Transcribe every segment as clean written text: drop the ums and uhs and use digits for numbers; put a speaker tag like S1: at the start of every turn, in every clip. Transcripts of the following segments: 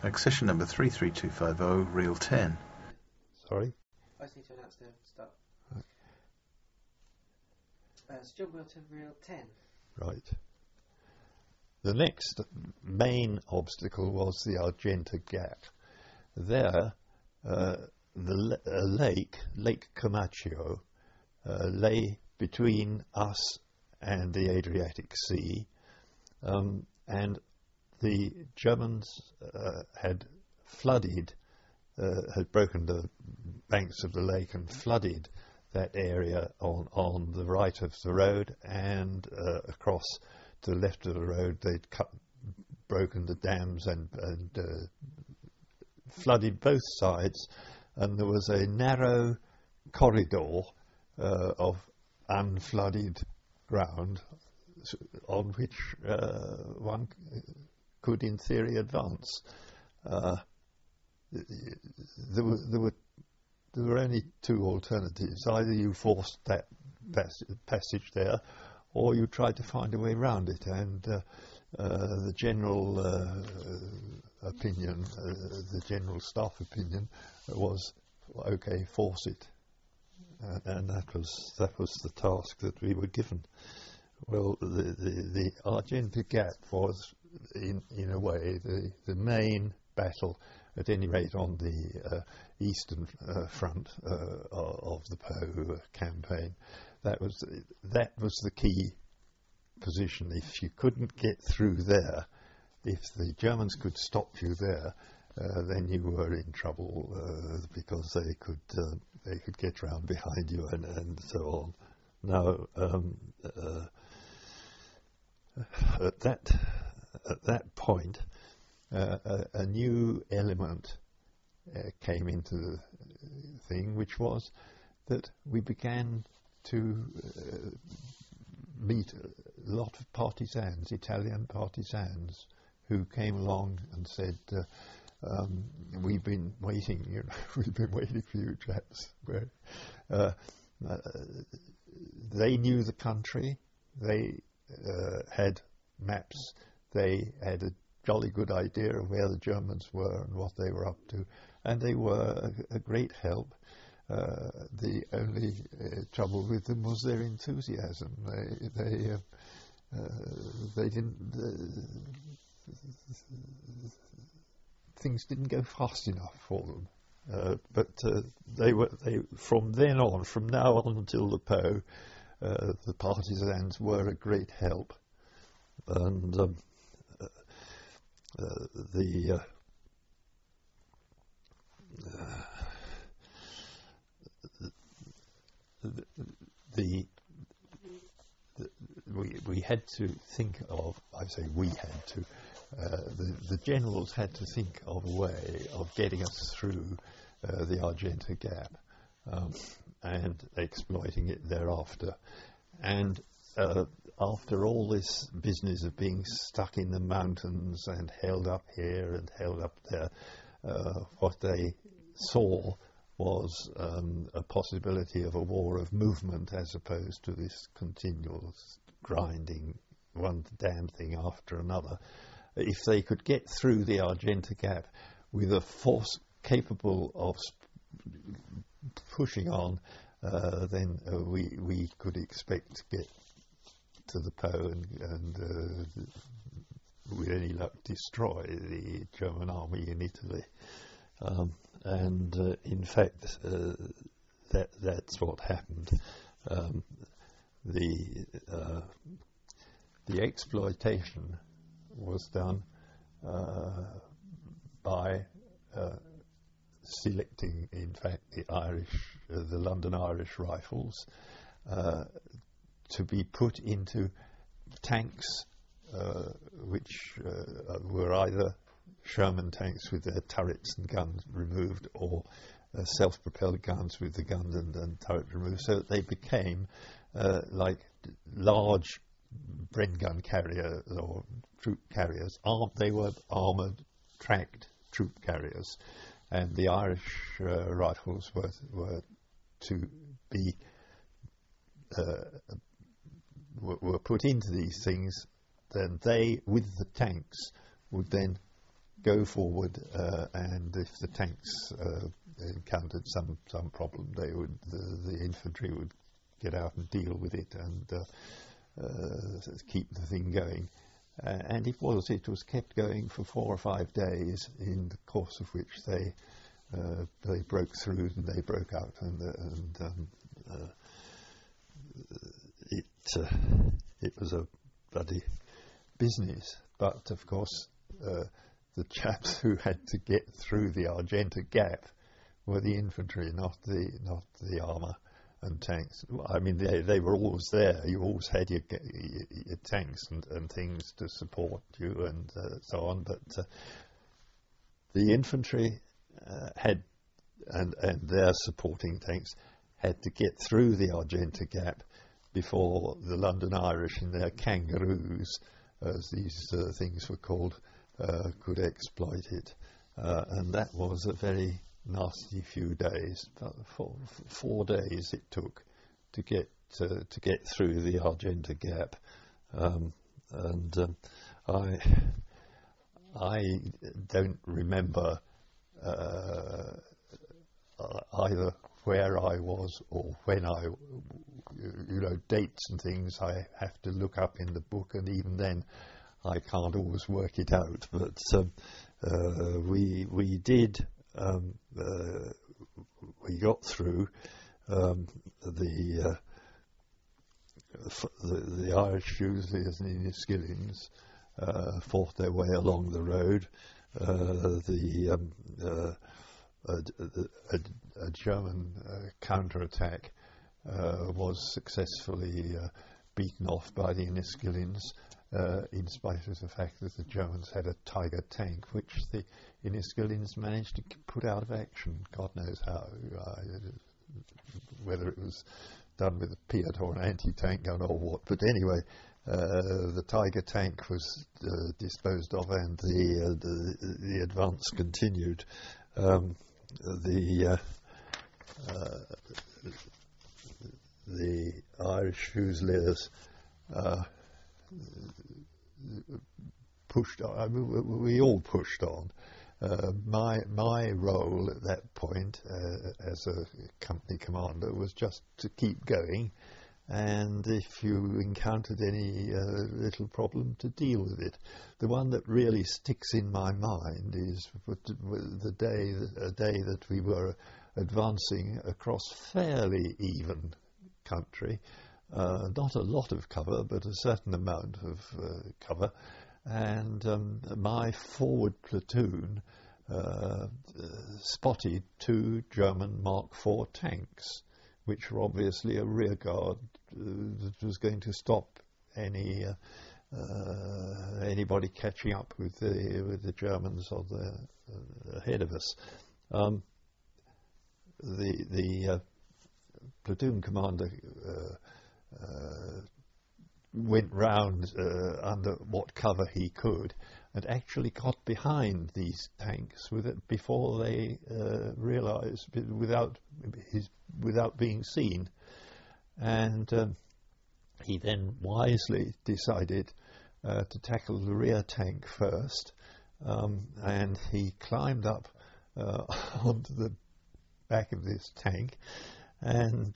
S1: Accession number 33250, reel 10.
S2: Sorry?
S3: I just need to announce the start. It's John Wilton, reel 10.
S2: Right. The next main obstacle was the Argenta Gap. There, Lake Comacchio, lay between us and the Adriatic Sea, and the Germans had broken the banks of the lake and flooded that area on the right of the road, and across to the left of the road they'd broken the dams and flooded both sides, and there was a narrow corridor of unflooded ground on which one could in theory advance. There were only two alternatives. Either you forced that passage there, or you tried to find a way around it, and the general opinion, the general staff opinion was, okay, force it, and that was the task that we were given. Well, the Argenta Gap was, in a way, the main battle, at any rate on the eastern front of the Po campaign. That was the key position. If you couldn't get through there, if the Germans could stop you there, then you were in trouble, because they could get round behind you and so on. Now, at that point, a new element came into the thing, which was that we began to meet a lot of partisans, Italian partisans, who came along and said, we've been waiting, we've been waiting for you chaps. They knew the country, they had maps, they had a jolly good idea of where the Germans were and what they were up to, and they were a great help. The only trouble with them was their enthusiasm. They didn't. Things didn't go fast enough for them. But they from then on, from now on until the Po, the partisans were a great help, and we had to think of, I say we had to, the generals had to think of a way of getting us through the Argenta Gap, and exploiting it thereafter. And after all this business of being stuck in the mountains and held up here and held up there, what they saw was a possibility of a war of movement, as opposed to this continual grinding, one damn thing after another. If they could get through the Argenta Gap with a force capable of pushing on, then we could expect to get to the Po and with any luck destroy the German army in Italy. And in fact, that's what happened. The exploitation was done by selecting, in fact, the London Irish Rifles to be put into tanks which were either Sherman tanks with their turrets and guns removed, or self-propelled guns with the guns and turret removed, so that they became like large Bren gun carriers or troop carriers. They were armoured, tracked troop carriers, and the Irish rifles were to be were put into these things. Then they, with the tanks, would then go forward, and if the tanks encountered some problem, the infantry would get out and deal with it and keep the thing going. And it was kept going for 4 or 5 days, in the course of which they broke through and they broke out, it was a bloody business. But of course, the chaps who had to get through the Argenta Gap were the infantry, not the armour and tanks. I mean, they were always there. You always had your tanks and things to support you and so on. But the infantry had, and their supporting tanks had to get through the Argenta Gap before the London Irish and their kangaroos, as these things were called, could exploit it. And that was a very nasty few days. About 4 days it took to get through the Argenta Gap, I don't remember either where I was or when dates and things I have to look up in the book, and even then I can't always work it out. But we did. We got through. The Irish Fusiliers and Enniskillens fought their way along the road. A German counterattack was successfully beaten off by the Enniskillens, in spite of the fact that the Germans had a Tiger tank, which the Enniskillens managed to put out of action. God knows how. Whether it was done with a Piat or an anti-tank gun or what. But anyway, the Tiger tank was disposed of, and the advance continued. The Irish Fusiliers pushed on. I mean, we all pushed on. My role at that point as a company commander was just to keep going, and if you encountered any little problem, to deal with it. The one that really sticks in my mind is a day that we were advancing across fairly even country, not a lot of cover, but a certain amount of cover, and my forward platoon spotted 2 German Mark IV tanks, which were obviously a rear guard that was going to stop anybody catching up with the Germans on ahead of us. The platoon commander went round under what cover he could, and actually got behind these tanks before they realised, without being seen. And he then wisely decided to tackle the rear tank first, and he climbed up onto the back of this tank, and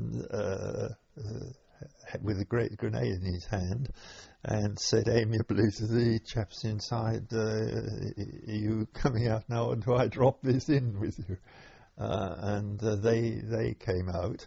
S2: with a great grenade in his hand, and said amiably to the chaps inside, "Are you coming out now, or do I drop this in with you?" And they came out.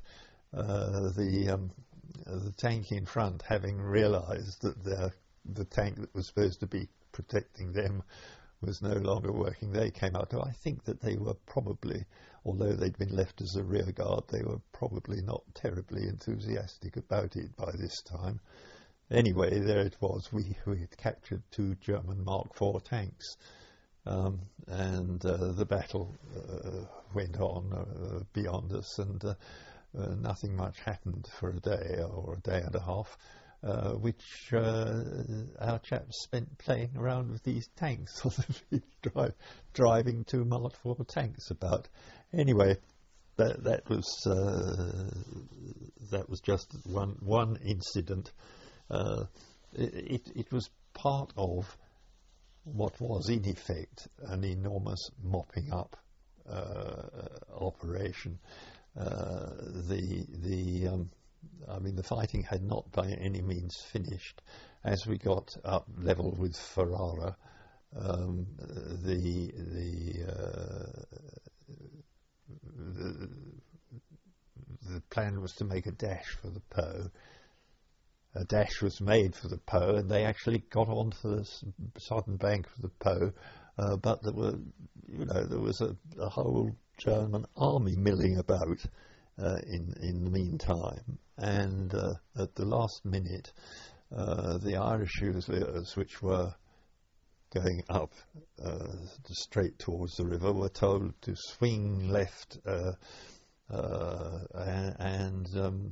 S2: The tank in front, having realised that the tank that was supposed to be protecting them was no longer working, they came out. I think that they were probably, although they'd been left as a rear guard, they were probably not terribly enthusiastic about it by this time. Anyway, there it was. We had captured 2 German Mark IV tanks, and the battle went on beyond us, and nothing much happened for a day or a day and a half, which our chaps spent playing around with these tanks on the beach, driving 2 Mark IV tanks about. Anyway, that was just one incident. It was part of what was in effect an enormous mopping up operation. The fighting had not by any means finished. As we got up level with Ferrara, the plan was to make a dash for the Po. A dash was made for the Po, and they actually got onto the southern bank of the Po. But there was a whole German army milling about in the meantime, and at the last minute, the Irish Fusiliers, which were going up straight towards the river, were told to swing left and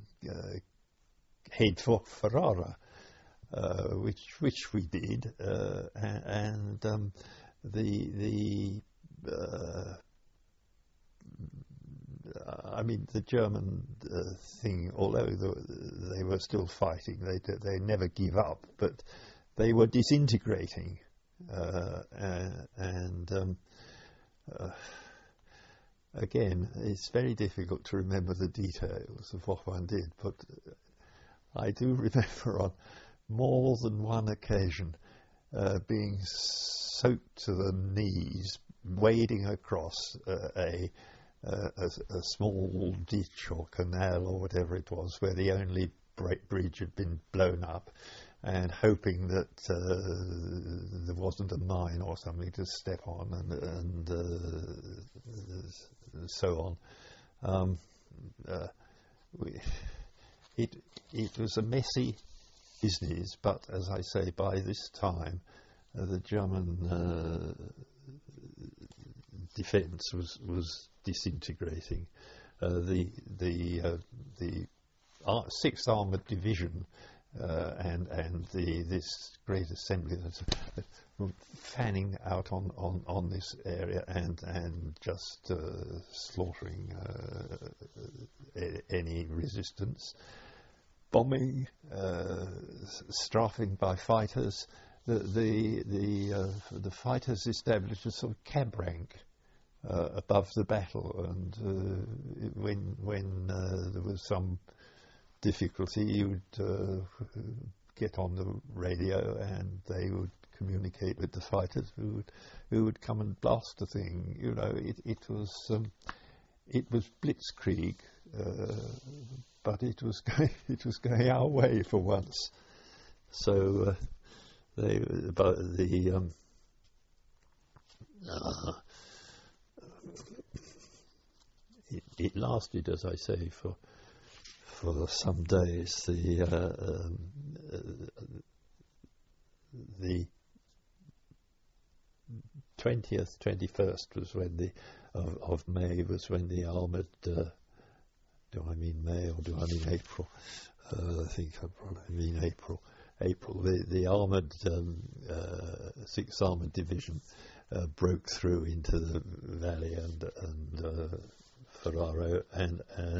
S2: head for Ferrara, which we did, the German thing, although they were still fighting, they never give up, but they were disintegrating, again, it's very difficult to remember the details of what one did, but I do remember on more than one occasion being soaked to the knees, wading across a small ditch or canal or whatever it was, where the only bridge had been blown up, and hoping that there wasn't a mine or something to step on, and so on. It was a messy business, but as I say, by this time the German defence was disintegrating. The 6th Armoured Division and this great assembly that's fanning out on this area and just slaughtering any resistance, bombing, strafing by fighters. The fighters established a sort of cab rank above the battle, and when there was some difficulty, you would get on the radio and they would communicate with the fighters who would come and blast the thing. It was blitzkrieg, but it was going our way for once. So it lasted, as I say, for some days. The 20th, 21st was when of May was when the armoured. Do I mean May or do I mean April? I think I probably mean April. The armoured 6th Armoured Division broke through into the valley and Ferraro, and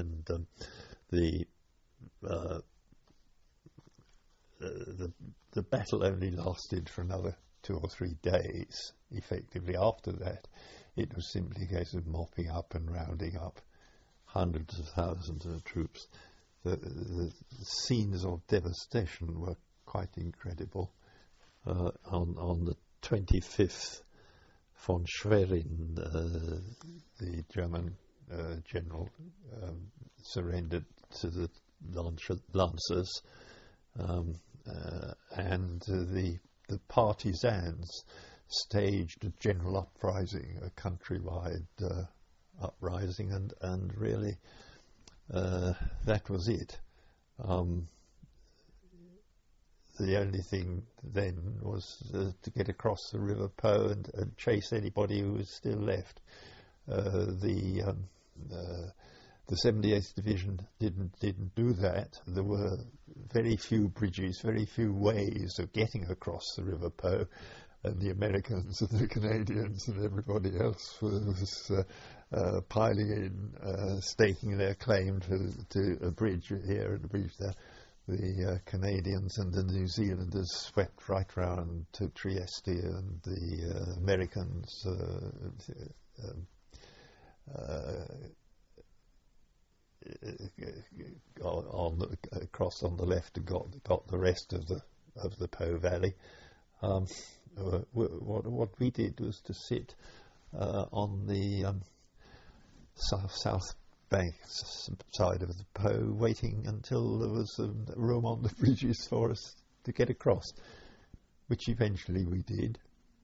S2: the battle only lasted for another 2 or 3 days. Effectively, after that, it was simply a case of mopping up and rounding up hundreds of thousands of troops. The scenes of devastation were quite incredible. On the 25th, von Schwerin, the German general, surrendered to the Lancers, and the partisans staged a general uprising, a countrywide uprising, and really that was it. The only thing then was to get across the River Po and chase anybody who was still left. The 78th Division didn't do that. There were very few bridges, very few ways of getting across the River Po, and the Americans and the Canadians and everybody else was piling in, staking their claim to a bridge here and a bridge there. the Canadians and the New Zealanders swept right round to Trieste, and the Americans across on the left and got the rest of the Po Valley. What we did was to sit on the south bank side of the Po, waiting until there was room on the bridges for us to get across, which eventually we did.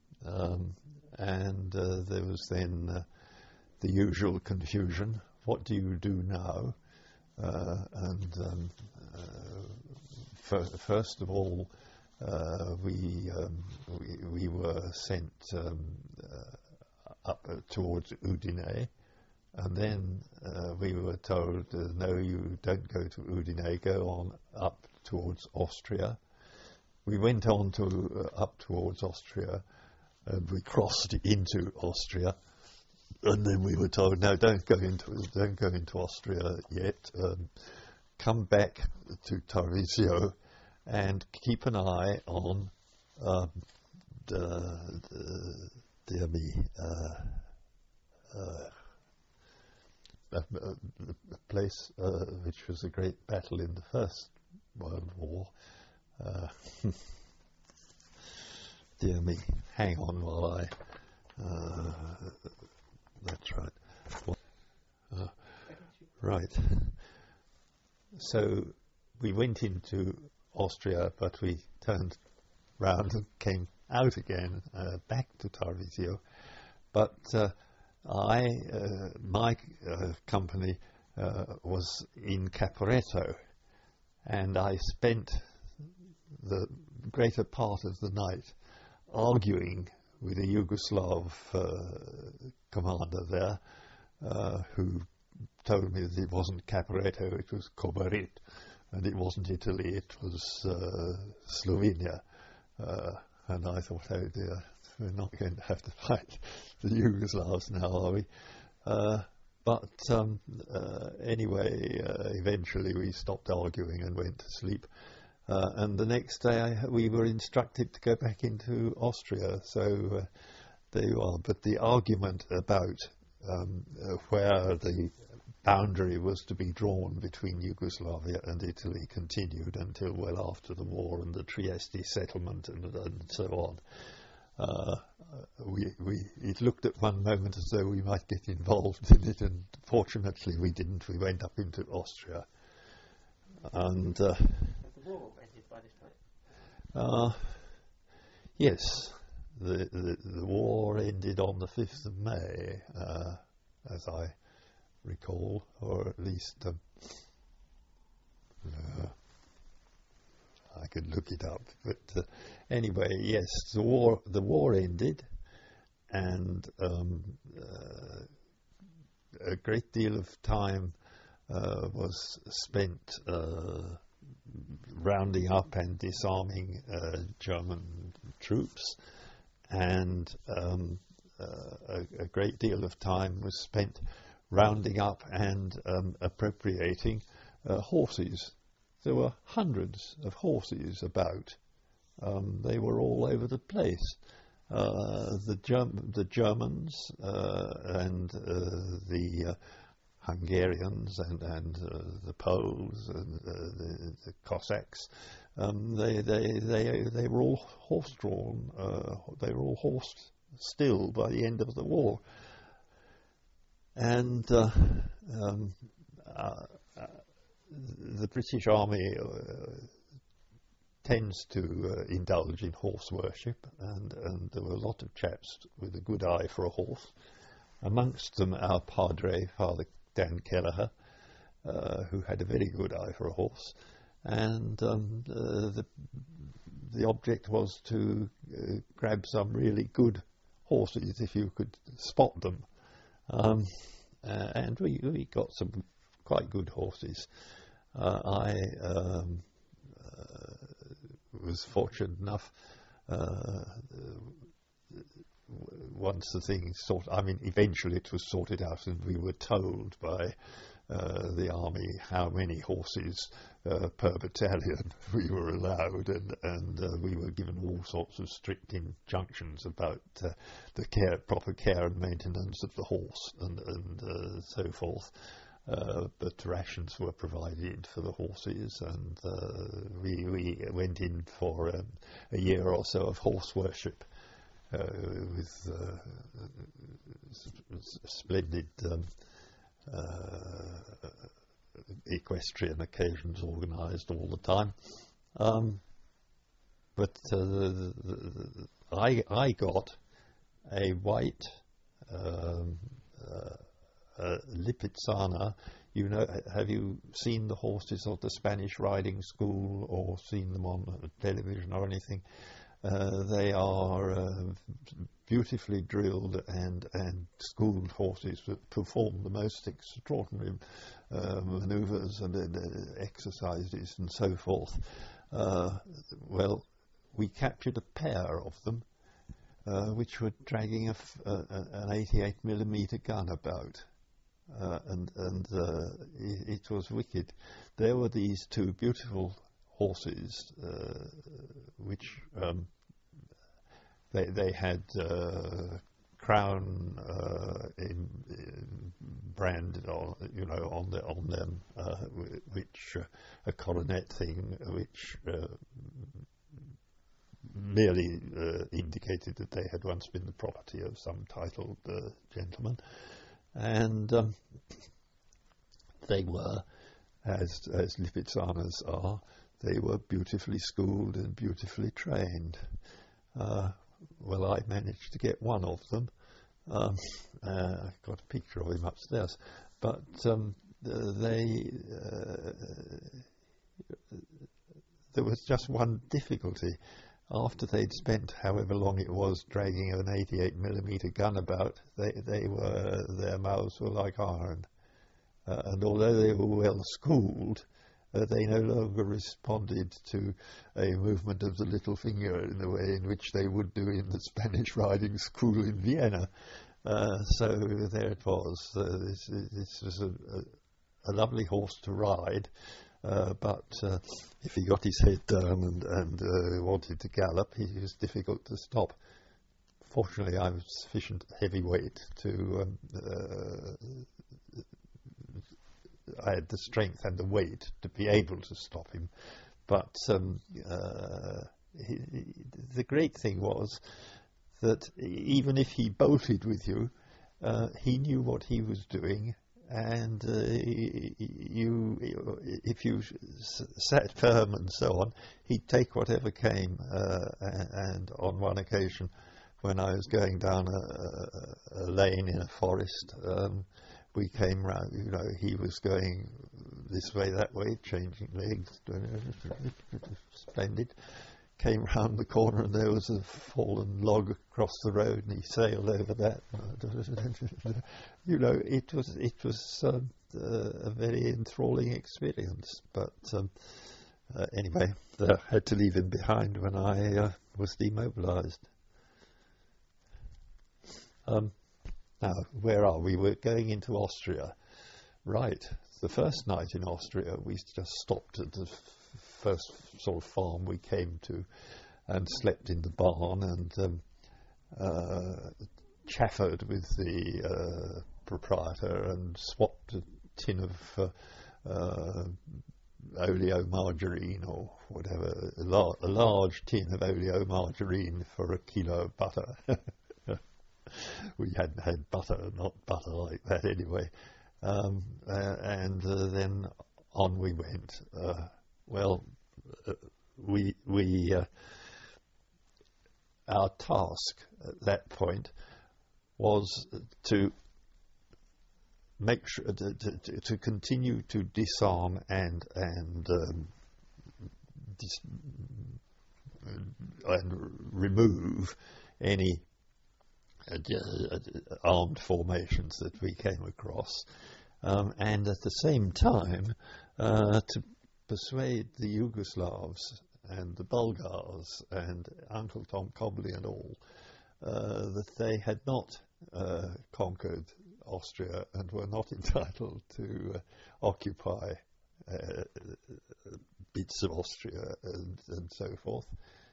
S2: And there was then the usual confusion. What do you do now? First of all, we were sent up towards Udine, and then we were told, no, you don't go to Udine, go on up towards Austria. We went on up towards Austria, and we crossed into Austria, and then we were told, no, don't go into Austria yet. Come back to Tarvisio and keep an eye on the place which was a great battle in the First World War. Dear me, hang on while I... that's right. Right. So we went into Austria, but we turned round and came out again, back to Tarvisio. But my company was in Caporetto, and I spent the greater part of the night arguing with a Yugoslav commander there, who told me that it wasn't Caporetto, it was Kobarit, and it wasn't Italy, it was Slovenia. And I thought, oh dear, we're not going to have to fight the Yugoslavs now, are we? But anyway, eventually we stopped arguing and went to sleep. And the next day we were instructed to go back into Austria. So there you are. But the argument about where the boundary was to be drawn between Yugoslavia and Italy continued until well after the war and the Trieste settlement and so on. It looked at one moment as though we might get involved in it, and fortunately we didn't. We went up into Austria. And
S3: the war ended by this point?
S2: Yes, the war ended on the 5th of May, as I recall, or at least I could look it up. But anyway, yes, the war ended, and a great deal of time was spent rounding up and disarming German troops, and a great deal of time was spent rounding up and appropriating horses. There were hundreds of horses about. They were all over the place. The Germans and the Hungarians and the Poles and the Cossacks, they were all horse-drawn. They were all horsed still by the end of the war. And the British Army tends to indulge in horse worship, and there were a lot of chaps with a good eye for a horse. Amongst them, our padre, Father Dan Kelleher, who had a very good eye for a horse, and the object was to grab some really good horses if you could spot them. And we got some quite good horses. I was fortunate enough, once the thing eventually it was sorted out, and we were told by the army how many horses per battalion we were allowed, and we were given all sorts of strict injunctions about the proper care and maintenance of the horse and so forth. But rations were provided for the horses, and we went in for a year or so of horse worship with splendid equestrian occasions organised all the time. But I got a white Lipizzaner. You know, have you seen the horses of the Spanish riding school or seen them on television or anything? They are beautifully drilled and schooled horses that perform the most extraordinary manoeuvres and exercises and so forth. Well, we captured a pair of them which were dragging an 88mm gun about. And it was wicked. There were these two beautiful horses, which they had Crown branded on them, which a coronet thing, which merely indicated that they had once been the property of some titled gentleman. And they were, as Lipizzaners are, they were beautifully schooled and beautifully trained. Well, I managed to get one of them. I've got a picture of him upstairs. But there was just one difficulty. After they'd spent however long it was dragging an 88mm gun about, their mouths were like iron. And although they were well schooled, they no longer responded to a movement of the little finger in the way in which they would do in the Spanish riding school in Vienna. So there it was. This was a lovely horse to ride. But if he got his head down and wanted to gallop, he was difficult to stop. Fortunately, I was sufficient heavyweight to... I had the strength and the weight to be able to stop him. But the great thing was that even if he bolted with you, he knew what he was doing. And if you sat firm and so on, he'd take whatever came. And on one occasion, when I was going down a lane in a forest, we came round. You know, he was going this way, that way, changing legs. Splendid. Came round the corner, and there was a fallen log across the road, and he sailed over that. You know, it was a very enthralling experience. But anyway, I had to leave him behind when I was demobilised. Now, where are we? We're going into Austria. Right. The first night in Austria, we just stopped at the first sort of farm we came to and slept in the barn and chaffered with the proprietor and swapped a tin of oleomargarine or whatever, a large tin of oleomargarine for a kilo of butter. We hadn't had butter, not butter like that anyway. And then on we went. Our task at that point was to make sure to continue to disarm and remove any armed formations that we came across, and at the same time to persuade the Yugoslavs and the Bulgars and Uncle Tom Cobley and all that they had not conquered Austria and were not entitled to occupy bits of Austria and so forth.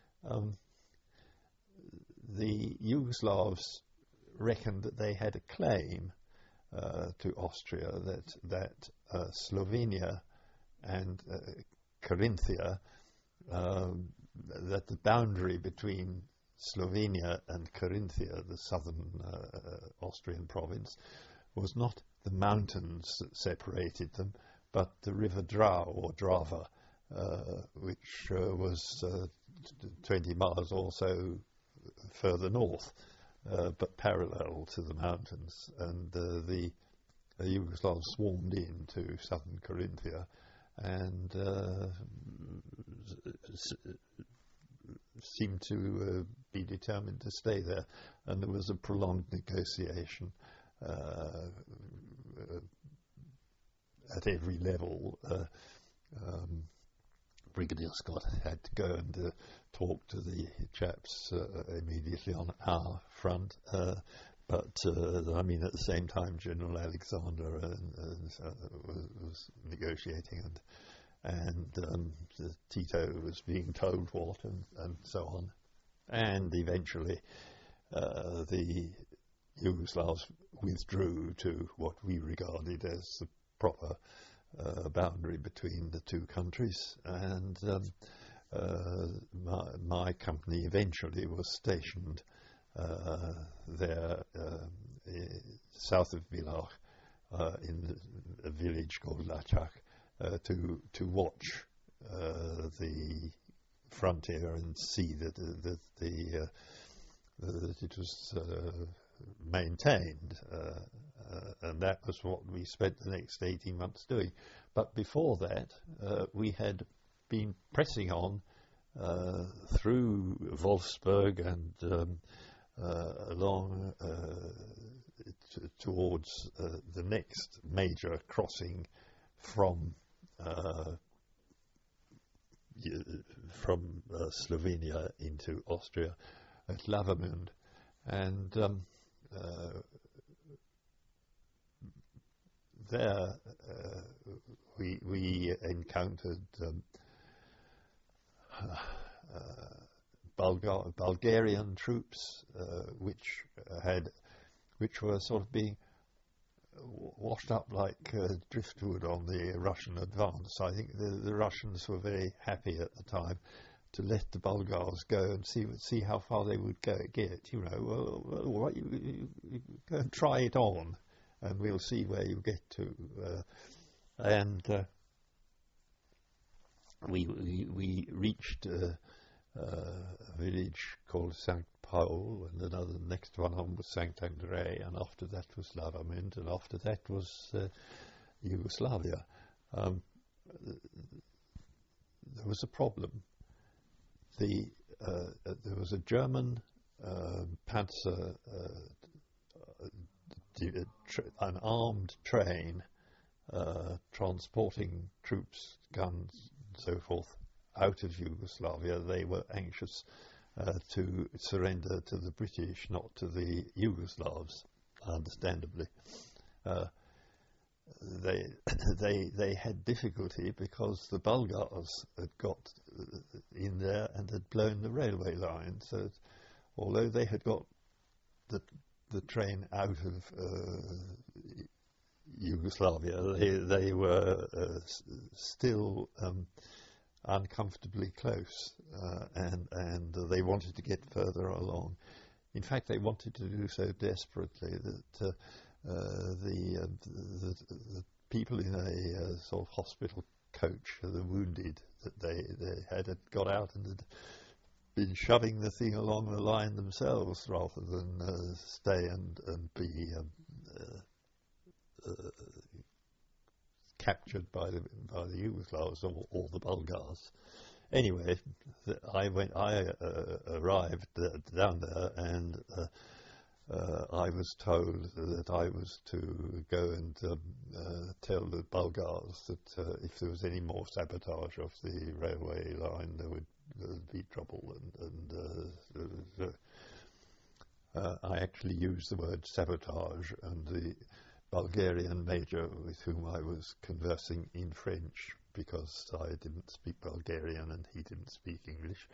S2: The Yugoslavs reckoned that they had a claim to Austria, that Slovenia and Carinthia, that the boundary between Slovenia and Carinthia, the southern Austrian province, was not the mountains that separated them, but the river Drava, which was 20 miles or so further north, but parallel to the mountains. And the Yugoslavs swarmed into southern Carinthia and seemed to be determined to stay there. And there was a prolonged negotiation at every level. Brigadier Scott had to go and talk to the chaps immediately on our front, but I mean at the same time General Alexander was negotiating, and Tito was being told what, and so on, and eventually the Yugoslavs withdrew to what we regarded as the proper boundary between the two countries, and my company eventually was stationed there south of Villach in a village called Lachak to watch the frontier and see that it was maintained, and that was what we spent the next 18 months doing. But before that, we had been pressing on through Wolfsburg and along towards the next major crossing from Slovenia into Austria at Lavamund, and there we encountered Bulgarian troops which were sort of being washed up like driftwood on the Russian advance. I think the Russians were very happy at the time to let the Bulgars go and see how far they would get. You know, well, you go and try it on, and we'll see where you get to. And we reached a village called St. Paul, and another next one on was St. Andrei, and after that was Lavamund, and after that was Yugoslavia. There was a problem. There was a German Panzer, an armed train transporting troops, guns, and so forth out of Yugoslavia. They were anxious to surrender to the British, not to the Yugoslavs, understandably. They had difficulty because the Bulgars had got in there and had blown the railway line. So, although they had got the train out of Yugoslavia, they were still uncomfortably close, and they wanted to get further along. In fact, they wanted to do so desperately that the people in a sort of hospital coach, the wounded, that they had got out and had been shoving the thing along the line themselves rather than stay and be captured by the Yugoslavs or the Bulgars. Anyway, I arrived down there, and I was told that I was to go and tell the Bulgars that if there was any more sabotage of the railway line, there would be trouble. I actually used the word sabotage, and the Bulgarian major with whom I was conversing in French, because I didn't speak Bulgarian and he didn't speak English,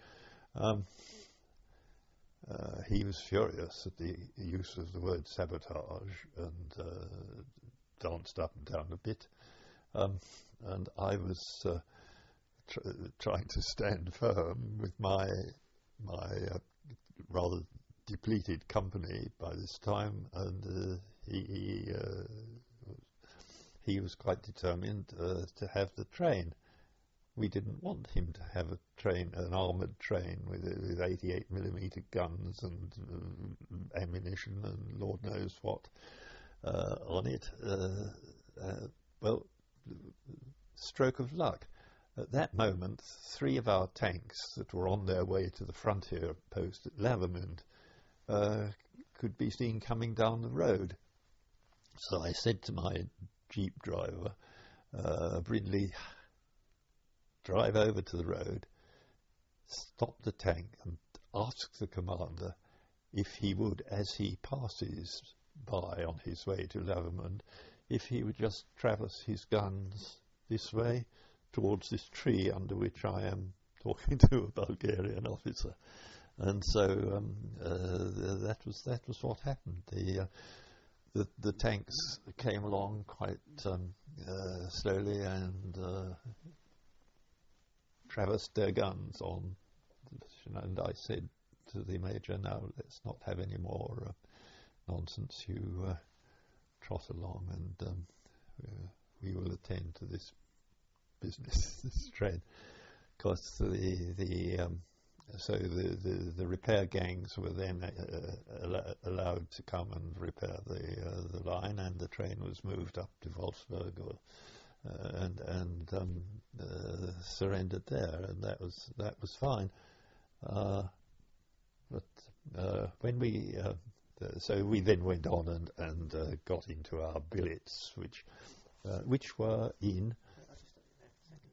S2: he was furious at the use of the word sabotage and danced up and down a bit. And I was trying to stand firm with my rather depleted company by this time, and he was quite determined to have the train. We didn't want him to have a train, an armoured train with 88mm guns and ammunition and Lord knows what on it. Well, stroke of luck. At that moment, 3 of our tanks that were on their way to the frontier post at Lavamund could be seen coming down the road. So I said to my jeep driver, Brindley, drive over to the road, stop the tank and ask the commander if he would, as he passes by on his way to Lavamund, if he would just traverse his guns this way towards this tree under which I am talking to a Bulgarian officer. And so that was what happened. The tanks came along quite slowly and traversed their guns on, and I said to the major, "Now let's not have any more nonsense. You trot along, and we will attend to this business, this train." Because the repair gangs were then allowed to come and repair the line, and the train was moved up to Wolfsburg and surrendered there, and that was fine. But when we so we then went on and got into our billets, which were in